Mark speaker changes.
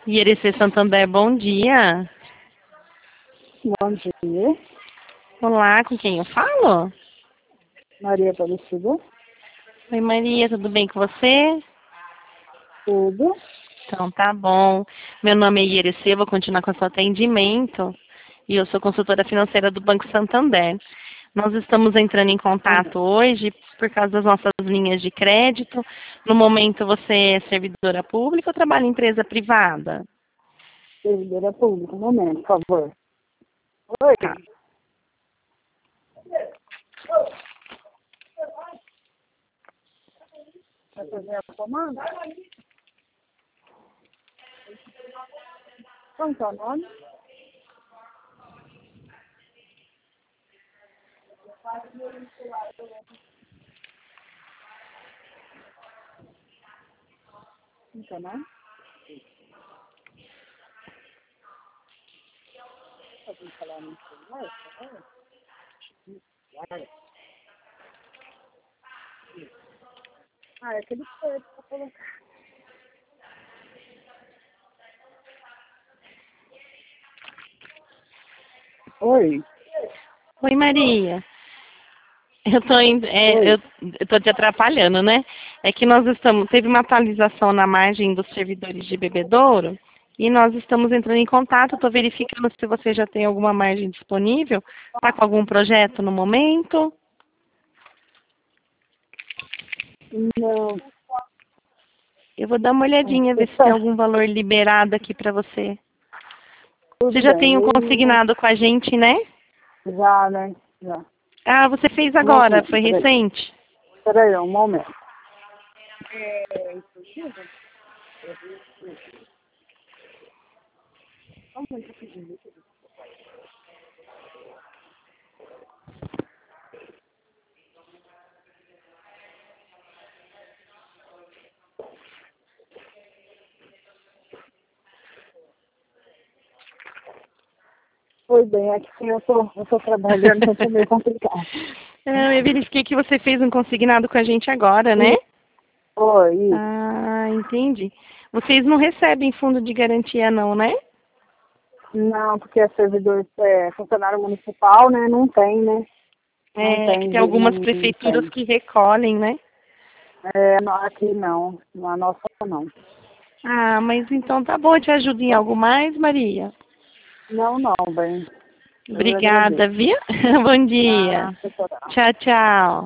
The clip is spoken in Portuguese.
Speaker 1: IRC Santander, bom dia.
Speaker 2: Bom dia,
Speaker 1: Olá, com quem eu falo?
Speaker 2: Maria Aparecida.
Speaker 1: Oi, Maria, tudo bem com você?
Speaker 2: Tudo.
Speaker 1: Então, tá bom. Meu nome é IRC, vou continuar com o seu atendimento. E eu sou consultora financeira do Banco Santander. Nós estamos entrando em contato hoje por causa das nossas linhas de crédito. No momento, você é servidora pública ou trabalha em empresa privada?
Speaker 2: Servidora pública, um momento, por favor. Oi.
Speaker 1: Tá.
Speaker 2: Vai fazer a comanda? Como que é o nome? Como que é o nome? Pode falar no celular, por favor? É aquele preto pra colocar. Oi.
Speaker 1: Oi, Maria. Eu tô te atrapalhando, né? É que teve uma atualização na margem dos servidores de bebedouro e nós estamos entrando em contato, estou verificando se você já tem alguma margem disponível, está com algum projeto no momento?
Speaker 2: Não.
Speaker 1: Eu vou dar uma olhadinha, ver se tem algum valor liberado aqui para você. Você
Speaker 2: Tudo
Speaker 1: já
Speaker 2: bem.
Speaker 1: tem um consignado com a gente, né?
Speaker 2: Já, né? Já.
Speaker 1: Ah, você fez
Speaker 2: Um
Speaker 1: agora,
Speaker 2: momento,
Speaker 1: foi
Speaker 2: peraí.
Speaker 1: recente?
Speaker 2: Peraí, um momento. Pois bem, aqui eu tô trabalhando, então tá meio complicado.
Speaker 1: Eu verifiquei que você fez um consignado com a gente agora, né?
Speaker 2: Oi.
Speaker 1: Ah, entendi. Vocês não recebem fundo de garantia não, né?
Speaker 2: Não, porque é servidor, funcionário municipal, né? Não tem, né? Não
Speaker 1: É que
Speaker 2: tem,
Speaker 1: tem algumas
Speaker 2: não
Speaker 1: prefeituras
Speaker 2: tem.
Speaker 1: que recolhem, né?
Speaker 2: Aqui não, a nossa não.
Speaker 1: Ah, mas então tá bom, eu te ajudo em algo mais, Maria?
Speaker 2: Não, não, bem. Eu
Speaker 1: Obrigada,
Speaker 2: agradeço.
Speaker 1: viu? Bom dia.
Speaker 2: Ah, doutora.
Speaker 1: Tchau, tchau.